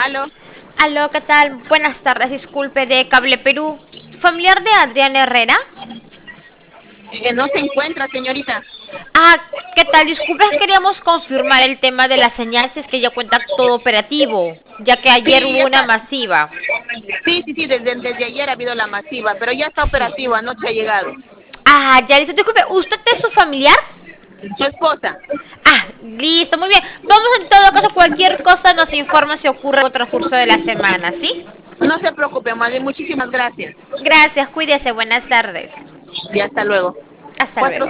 Aló, Aló, ¿qué tal? Buenas tardes, disculpe, de Cable Perú. ¿Familiar de Adrián Herrera? no se encuentra, señorita. Ah, ¿qué tal? Disculpe, queríamos confirmar el tema de la señal, si es que ya cuenta todo operativo, ya que ayer Sí, hubo ya una está. masiva. Sí, desde ayer ha habido la masiva, pero ya está Sí. operativo, anoche ha llegado. Ah, ya listo. Disculpe, ¿usted es su familiar? Su esposa. Ah, listo, muy bien. Vamos en todo caso, cualquier cosa nos informa si ocurre en el transcurso de la semana, ¿sí? No se preocupe, madre, muchísimas gracias. Gracias, cuídese, buenas tardes. Y hasta luego. Hasta Cuatro luego.